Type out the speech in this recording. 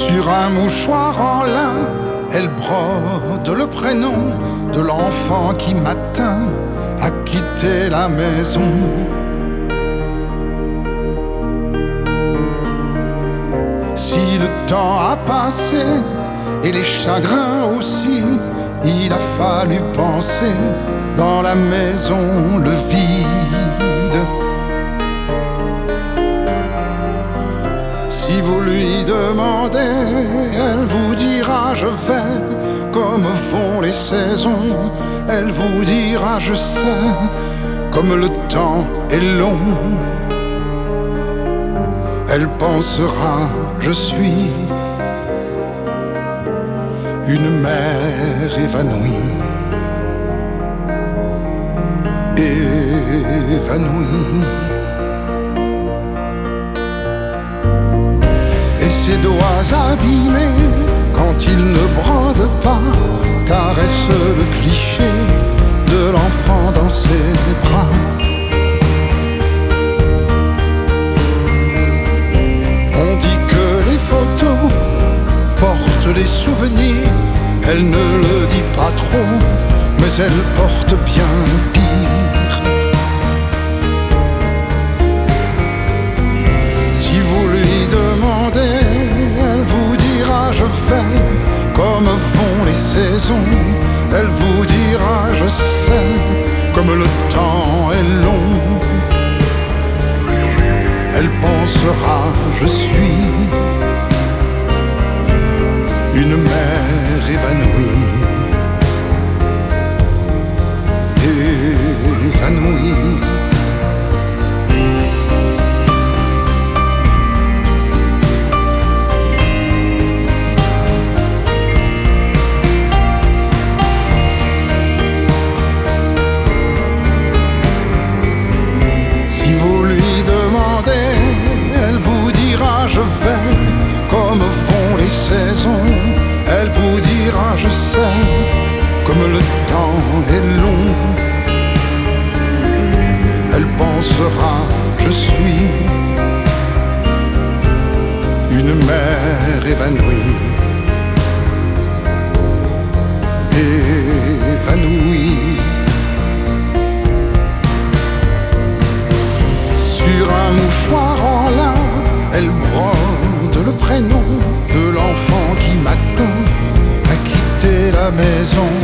Sur un mouchoir en lin, elle brode le prénom de l'enfant qui matin a quitté la maison. Si le temps a passé et les chagrins aussi, il a fallu penser dans la maison le vide. Si vous lui demandez, elle vous dira je vais comme vont les saisons. Elle vous dira je sais comme le temps est long. Elle pensera je suis une mère évanouie, évanouie. Et ses doigts abîmés quand il ne brode pas caresse le cliché de l'enfant dans ses bras. On dit que les photos portent des souvenirs, elle ne le dit pas trop, mais elle porte bien pire. Si vous lui demandez, elle vous dira je vais comme vont les saisons. Elle vous dira je sais comme le temps est long. Elle pensera je suis une mère évanouie, évanouie. Si vous lui demandez, elle vous dira je vais comme vont les saisons. Elle vous dira je sais comme le temps est long. Elle pensera je suis une mère évanouie, évanouie. Sur un mouchoir en lin, elle brode le prénom de l'enfant qui matin a quitté la maison.